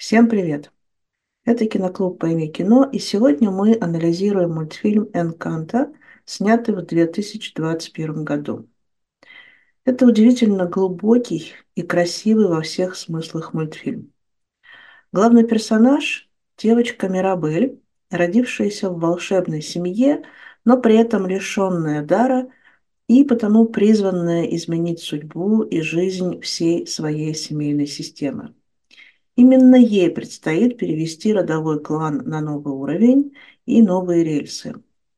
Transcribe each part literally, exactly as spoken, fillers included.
Всем привет! Это киноклуб «Пойми кино», и сегодня мы анализируем мультфильм «Энканто», снятый в две тысячи двадцать первом году. Это удивительно глубокий и красивый во всех смыслах мультфильм. Главный персонаж – девочка Мирабель, родившаяся в волшебной семье, но при этом лишенная дара и потому призванная изменить судьбу и жизнь всей своей семейной системы. Именно ей предстоит перевести родовой клан на новый уровень и новые рельсы.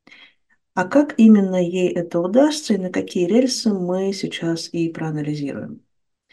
А как именно ей это удастся и на какие рельсы, мы сейчас и проанализируем.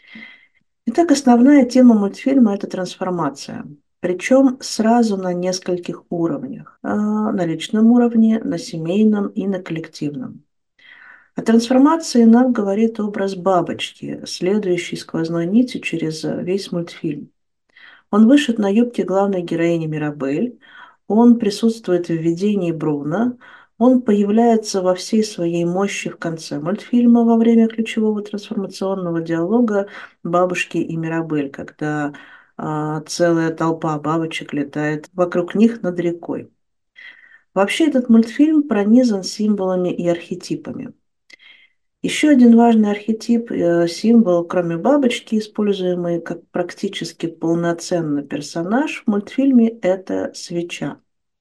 Итак, основная тема мультфильма – это трансформация. Причем сразу на нескольких уровнях. А, На личном уровне, на семейном и на коллективном. О трансформации нам говорит образ бабочки, следующий сквозной нитью через весь мультфильм. Он вышит на юбке главной героини Мирабель, он присутствует в видении Бруно, он появляется во всей своей мощи в конце мультфильма во время ключевого трансформационного диалога бабушки и Мирабель, когда а, целая толпа бабочек летает вокруг них над рекой. Вообще этот мультфильм пронизан символами и архетипами. Еще один важный архетип, э, символ, кроме бабочки, используемый как практически полноценный персонаж в мультфильме, это свеча.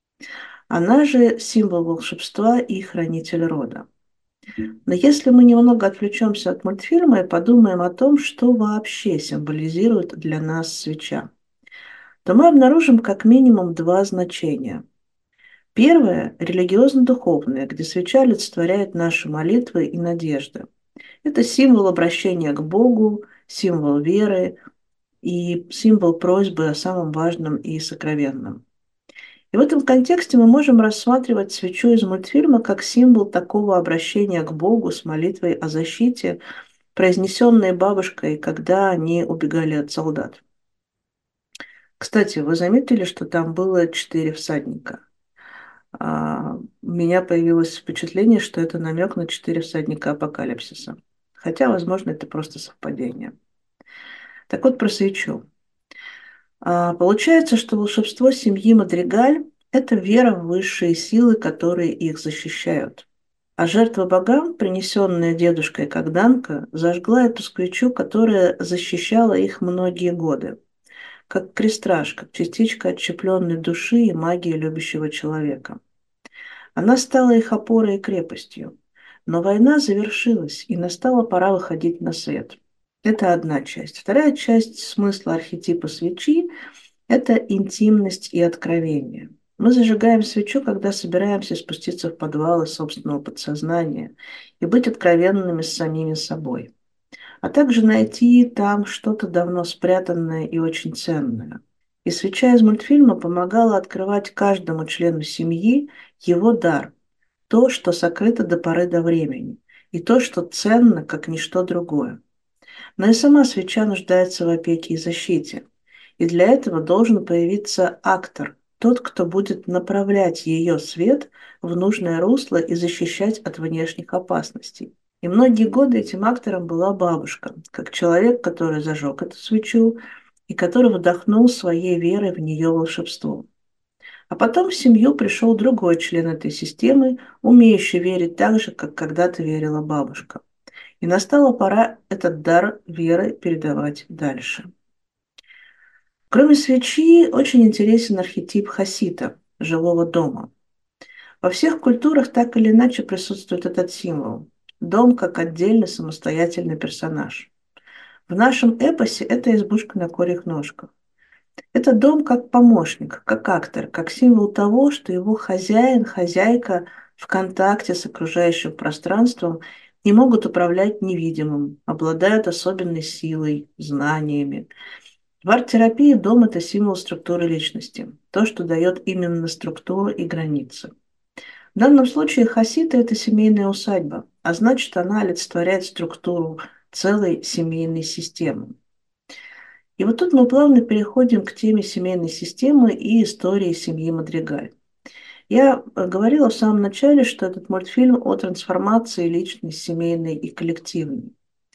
Она же символ волшебства и хранитель рода. Но если мы немного отвлечемся от мультфильма и подумаем о том, что вообще символизирует для нас свеча, то мы обнаружим как минимум два значения. Первое – религиозно-духовное, где свеча олицетворяет наши молитвы и надежды. Это символ обращения к Богу, символ веры и символ просьбы о самом важном и сокровенном. И в этом контексте мы можем рассматривать свечу из мультфильма как символ такого обращения к Богу с молитвой о защите, произнесенной бабушкой, когда они убегали от солдат. Кстати, вы заметили, что там было четыре всадника? А, у меня появилось впечатление, что это намек на четыре всадника апокалипсиса. Хотя, возможно, это просто совпадение. Так вот, про свечу. А, Получается, что волшебство семьи Мадригаль – это вера в высшие силы, которые их защищают. А жертва богам, принесенная дедушкой Когданка, зажгла эту свечу, которая защищала их многие годы, как крестраж, как частичка отщепленной души и магии любящего человека. Она стала их опорой и крепостью. Но война завершилась, и настала пора выходить на свет. Это одна часть. Вторая часть смысла архетипа свечи – это интимность и откровение. Мы зажигаем свечу, когда собираемся спуститься в подвалы собственного подсознания и быть откровенными с самими собой, а также найти там что-то давно спрятанное и очень ценное. И свеча из мультфильма помогала открывать каждому члену семьи его дар, то, что сокрыто до поры до времени, и то, что ценно, как ничто другое. Но и сама свеча нуждается в опеке и защите. И для этого должен появиться актор, тот, кто будет направлять ее свет в нужное русло и защищать от внешних опасностей. И многие годы этим актором была бабушка, как человек, который зажег эту свечу и который вдохнул своей верой в нее волшебство. А потом в семью пришел другой член этой системы, умеющий верить так же, как когда-то верила бабушка. И настала пора этот дар веры передавать дальше. Кроме свечи, очень интересен архетип хасита, жилого дома. Во всех культурах так или иначе присутствует этот символ. Дом как отдельный самостоятельный персонаж. В нашем эпосе это избушка на курьих ножках. Это дом как помощник, как актор, как символ того, что его хозяин, хозяйка в контакте с окружающим пространством и могут управлять невидимым, обладают особенной силой, знаниями. В арт-терапии дом – это символ структуры личности, то, что дает именно структуру и границы. В данном случае хасита – это семейная усадьба, а значит, она олицетворяет структуру целой семейной системы. И вот тут мы плавно переходим к теме семейной системы и истории семьи Мадригаль. Я э, говорила в самом начале, что этот мультфильм о трансформации личной, семейной и коллективной.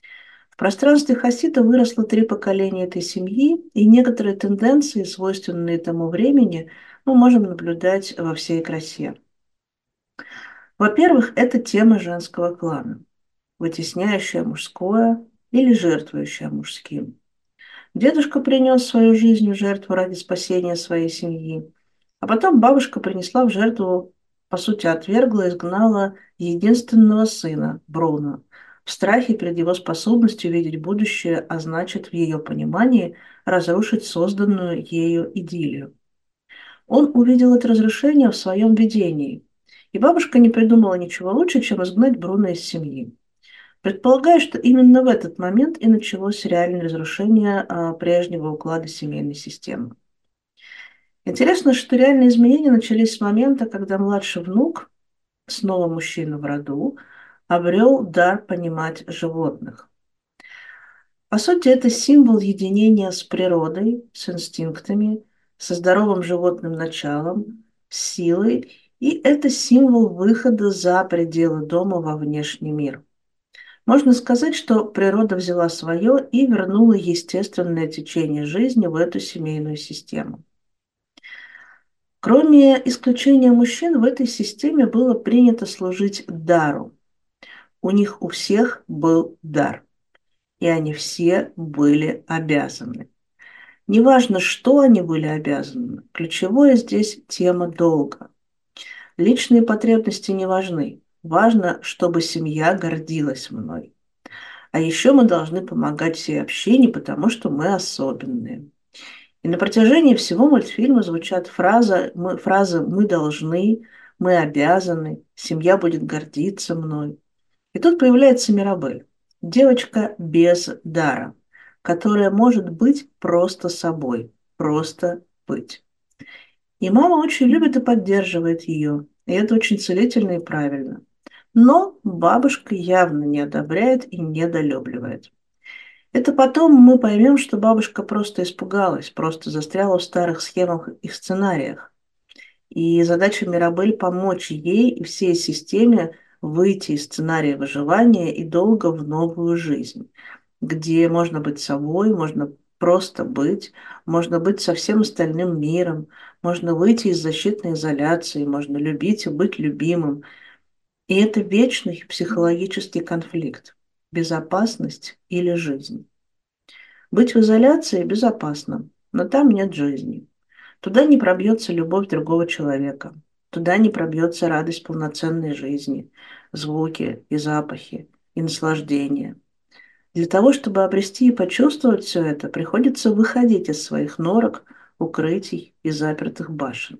В пространстве Хасита выросло три поколения этой семьи, и некоторые тенденции, свойственные тому времени, мы можем наблюдать во всей красе. Во-первых, это тема женского клана, вытесняющая мужское или жертвующая мужским. Дедушка принес свою жизнь в жертву ради спасения своей семьи, а потом бабушка принесла в жертву, по сути, отвергла и изгнала единственного сына, Бруно, в страхе перед его способностью видеть будущее, а значит, в ее понимании, разрушить созданную ею идиллию. Он увидел это разрушение в своем видении, и бабушка не придумала ничего лучше, чем изгнать Бруно из семьи. Предполагаю, что именно в этот момент и началось реальное разрушение а, прежнего уклада семейной системы. Интересно, что реальные изменения начались с момента, когда младший внук, снова мужчина в роду, обрел дар понимать животных. По сути, это символ единения с природой, с инстинктами, со здоровым животным началом, с силой, и это символ выхода за пределы дома во внешний мир. Можно сказать, что природа взяла свое и вернула естественное течение жизни в эту семейную систему. Кроме исключения мужчин, в этой системе было принято служить дару. У них у всех был дар, и они все были обязаны. Неважно, что они были обязаны, ключевое здесь тема долга. Личные потребности не важны, важно, чтобы семья гордилась мной. А еще мы должны помогать всей общине, потому что мы особенные. И на протяжении всего мультфильма звучат фразы мы, фразы «мы должны», «мы обязаны», «семья будет гордиться мной». И тут появляется Мирабель, девочка без дара, которая может быть просто собой, просто быть. И мама очень любит и поддерживает ее, и это очень целительно и правильно. Но бабушка явно не одобряет и недолюбливает. Это потом мы поймем, что бабушка просто испугалась, просто застряла в старых схемах и сценариях. И задача Мирабель помочь ей и всей системе выйти из сценария выживания и долга в новую жизнь, где можно быть собой, можно просто быть, можно быть со всем остальным миром, можно выйти из защитной изоляции, можно любить и быть любимым. И это вечный психологический конфликт. Безопасность или жизнь. Быть в изоляции безопасно, но там нет жизни. Туда не пробьется любовь другого человека. Туда не пробьется радость полноценной жизни, звуки и запахи, и наслаждение. Для того, чтобы обрести и почувствовать все это, приходится выходить из своих норок, укрытий и запертых башен.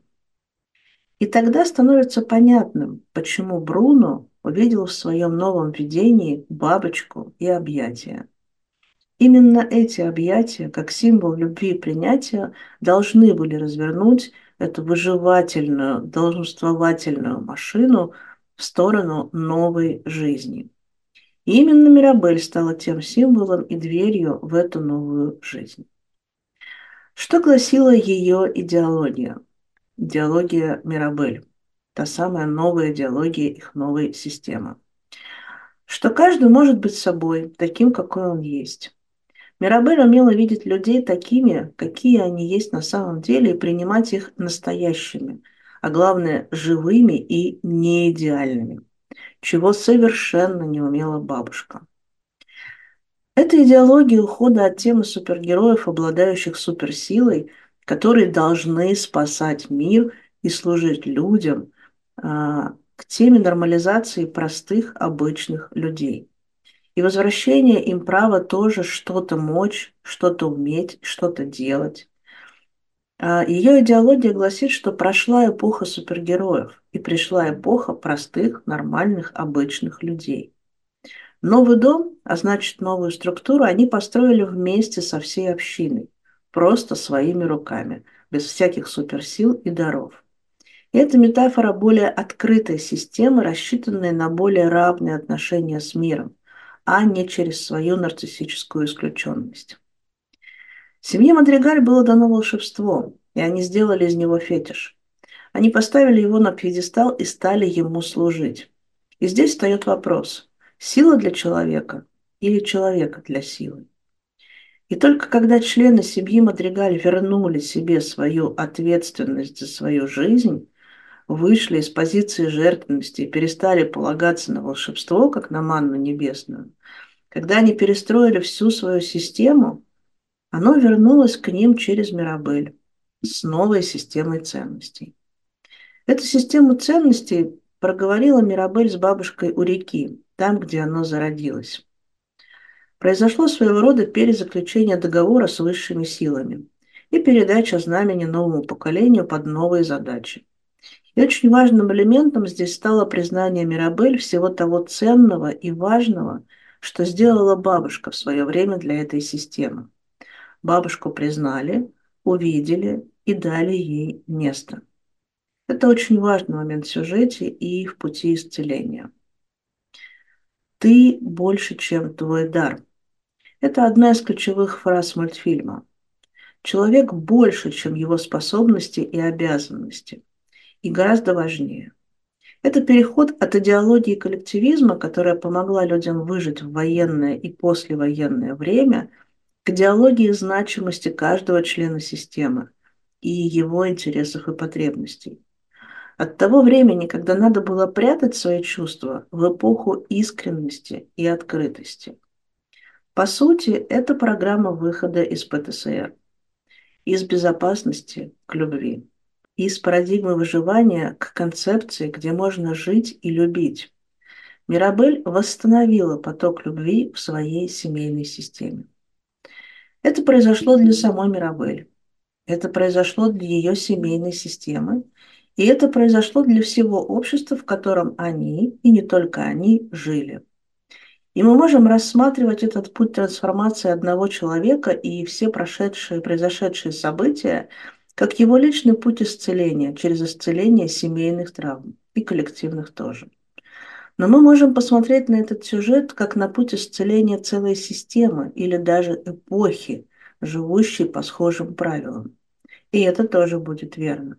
И тогда становится понятным, почему Бруно увидел в своем новом видении бабочку и объятия. Именно эти объятия, как символ любви и принятия, должны были развернуть эту выживательную, долженствовательную машину в сторону новой жизни. И именно Мирабель стала тем символом и дверью в эту новую жизнь. Что гласила ее идеология? Идеология Мирабель. Та самая новая идеология их новой системы. Что каждый может быть собой, таким, какой он есть. Мирабель умела видеть людей такими, какие они есть на самом деле, и принимать их настоящими, а главное, живыми и неидеальными, чего совершенно не умела бабушка. Это идеология ухода от темы супергероев, обладающих суперсилой, которые должны спасать мир и служить людям, а, к теме нормализации простых, обычных людей. И возвращение им права тоже что-то мочь, что-то уметь, что-то делать. А ее идеология гласит, что прошла эпоха супергероев и пришла эпоха простых, нормальных, обычных людей. Новый дом, а значит новую структуру, они построили вместе со всей общиной, просто своими руками, без всяких суперсил и даров. И это метафора более открытой системы, рассчитанной на более равные отношения с миром, а не через свою нарциссическую исключенность. Семье Мадригаль было дано волшебство, и они сделали из него фетиш. Они поставили его на пьедестал и стали ему служить. И здесь встает вопрос: сила для человека или человека для силы. И только когда члены семьи Мадригаль вернули себе свою ответственность за свою жизнь, вышли из позиции жертвенности и перестали полагаться на волшебство, как на манну небесную, когда они перестроили всю свою систему, оно вернулось к ним через Мирабель с новой системой ценностей. Эту систему ценностей проговорила Мирабель с бабушкой у реки, там, где оно зародилось. Произошло своего рода перезаключение договора с высшими силами и передача знамени новому поколению под новые задачи. И очень важным элементом здесь стало признание Мирабель всего того ценного и важного, что сделала бабушка в свое время для этой системы. Бабушку признали, увидели и дали ей место. Это очень важный момент в сюжете и в пути исцеления. «Ты больше, чем твой дар». Это одна из ключевых фраз мультфильма. Человек больше, чем его способности и обязанности. И гораздо важнее. Это переход от идеологии коллективизма, которая помогла людям выжить в военное и послевоенное время, к идеологии значимости каждого члена системы и его интересов и потребностей. От того времени, когда надо было прятать свои чувства, в эпоху искренности и открытости. По сути, это программа выхода из Пэ Тэ Эс Эр, из безопасности к любви, из парадигмы выживания к концепции, где можно жить и любить. Мирабель восстановила поток любви в своей семейной системе. Это произошло для самой Мирабель. Это произошло для ее семейной системы. И это произошло для всего общества, в котором они, и не только они, жили. И мы можем рассматривать этот путь трансформации одного человека и все прошедшие, произошедшие события как его личный путь исцеления через исцеление семейных травм и коллективных тоже. Но мы можем посмотреть на этот сюжет как на путь исцеления целой системы или даже эпохи, живущей по схожим правилам. И это тоже будет верно.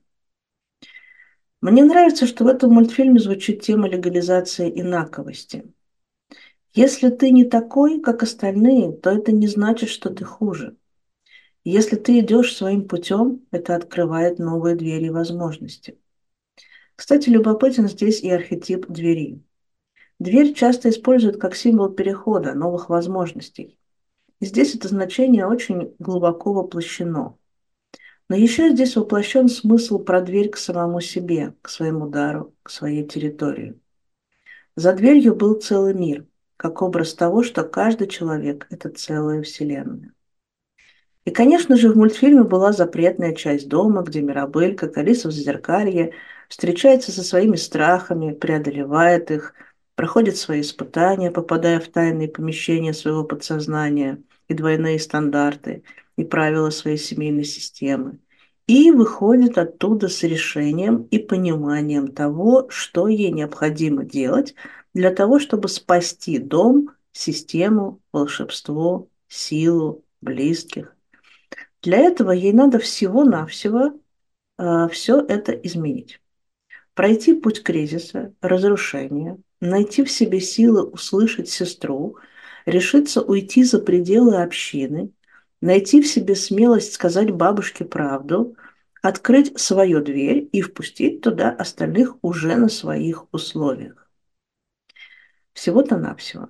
Мне нравится, что в этом мультфильме звучит тема легализации инаковости. Если ты не такой, как остальные, то это не значит, что ты хуже. Если ты идешь своим путем, это открывает новые двери и возможности. Кстати, любопытен здесь и архетип двери. Дверь часто используют как символ перехода, новых возможностей. И здесь это значение очень глубоко воплощено. Но еще здесь воплощен смысл про дверь к самому себе, к своему дару, к своей территории. За дверью был целый мир, как образ того, что каждый человек – это целая вселенная. И, конечно же, в мультфильме была запретная часть дома, где Мирабель, как Алиса в Зазеркалье, встречается со своими страхами, преодолевает их, проходит свои испытания, попадая в тайные помещения своего подсознания и двойные стандарты, и правила своей семейной системы, и выходит оттуда с решением и пониманием того, что ей необходимо делать для того, чтобы спасти дом, систему, волшебство, силу, близких. Для этого ей надо всего-навсего э, все это изменить. Пройти путь кризиса, разрушения, найти в себе силы услышать сестру, решиться уйти за пределы общины, найти в себе смелость сказать бабушке правду, открыть свою дверь и впустить туда остальных уже на своих условиях. Всего-то навсего.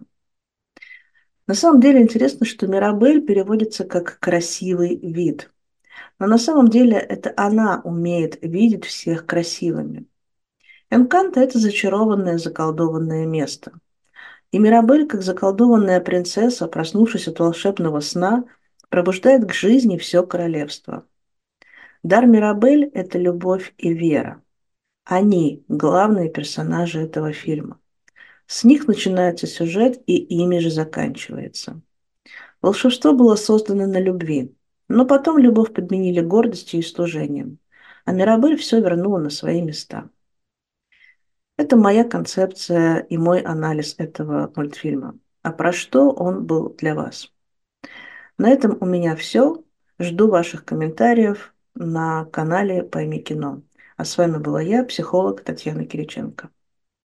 На самом деле интересно, что Мирабель переводится как «красивый вид». Но на самом деле это она умеет видеть всех красивыми. Энканто – это зачарованное, заколдованное место. И Мирабель, как заколдованная принцесса, проснувшись от волшебного сна, пробуждает к жизни все королевство. Дар Мирабель – это любовь и вера. Они – главные персонажи этого фильма. С них начинается сюжет, и ими же заканчивается. Волшебство было создано на любви, но потом любовь подменили гордостью и служением, а Мирабель все вернула на свои места. Это моя концепция и мой анализ этого мультфильма. А про что он был для вас? На этом у меня все. Жду ваших комментариев на канале «Пойми кино». А с вами была я, психолог Татьяна Кириченко.